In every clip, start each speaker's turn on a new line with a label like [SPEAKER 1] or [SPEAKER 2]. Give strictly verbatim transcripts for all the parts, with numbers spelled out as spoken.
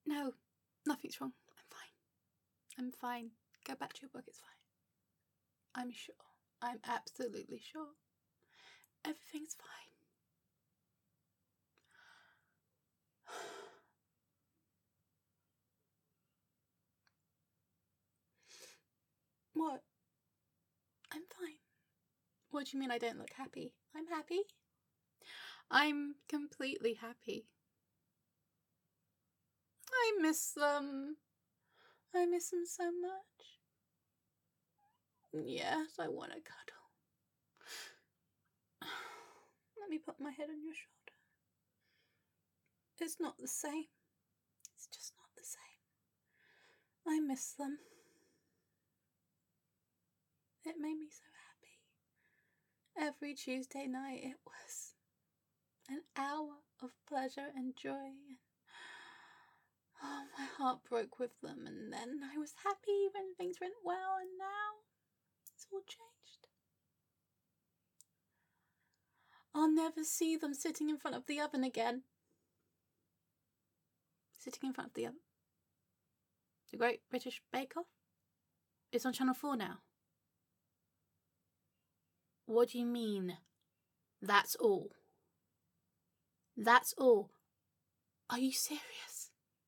[SPEAKER 1] No, nothing's wrong. I'm fine. I'm fine. Go back to your book, it's fine. I'm sure. I'm absolutely sure. Everything's fine. What? I'm fine. What do you mean I don't look happy? I'm happy. I'm completely happy. I miss them. I miss them so much. Yes, I want to cuddle. Let me put my head on your shoulder. It's not the same. It's just not the same. I miss them. It made me so happy. Every Tuesday night it was an hour of pleasure and joy. Oh, my heart broke with them, and then I was happy when things went well, and now it's all changed. I'll never see them sitting in front of the oven again. Sitting in front of the oven. The Great British Bake Off? It's on Channel four now. What do you mean? That's all? That's all? Are you serious?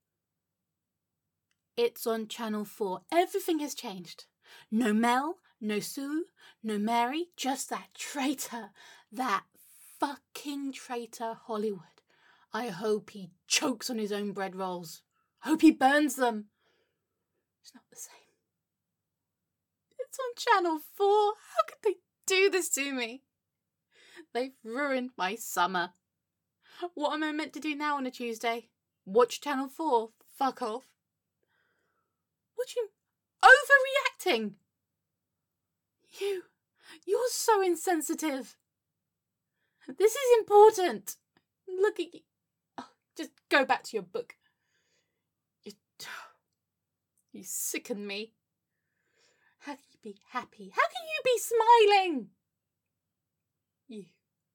[SPEAKER 1] It's on Channel four. Everything has changed. No Mel, no Sue, no Mary, just that traitor. That fucking traitor Hollywood. I hope he chokes on his own bread rolls. I hope he burns them. It's not the same. It's on Channel four. How could they do this to me? They've ruined my summer. What am I meant to do now on a Tuesday? Watch Channel four? Fuck off. What do you... Overreacting! You... You're so insensitive. This is important. Look at you. Oh, just go back to your book. You... You sicken me. How can you be happy? How can you be smiling? You...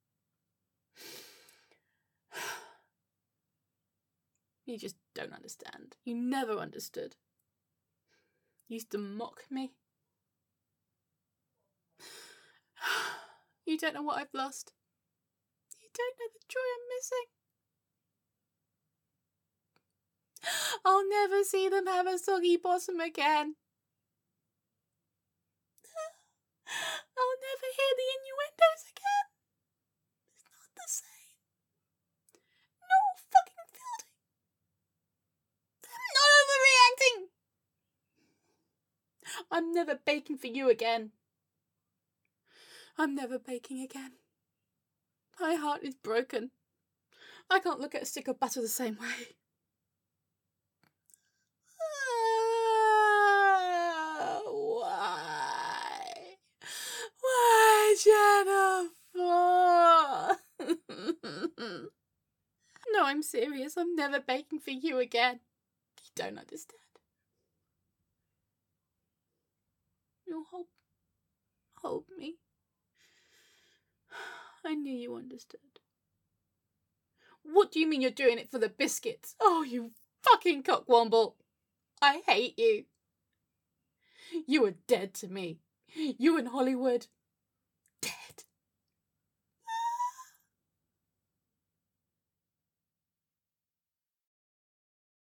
[SPEAKER 1] You just don't understand. You never understood. You used to mock me. You don't know what I've lost. You don't know the joy I'm missing. I'll never see them have a soggy bottom again. I'll never hear the innuendos again. It's not the same. No fucking Fielding. I'm not overreacting. I'm never baking for you again. I'm never baking again. My heart is broken. I can't look at a stick of butter the same way. Uh, why? Why Channel four? No, I'm serious. I'm never baking for you again. You don't understand. You'll hold, hold me. I knew you understood. What do you mean you're doing it for the biscuits? Oh, you fucking cockwomble. I hate you. You were dead to me. You and Hollywood.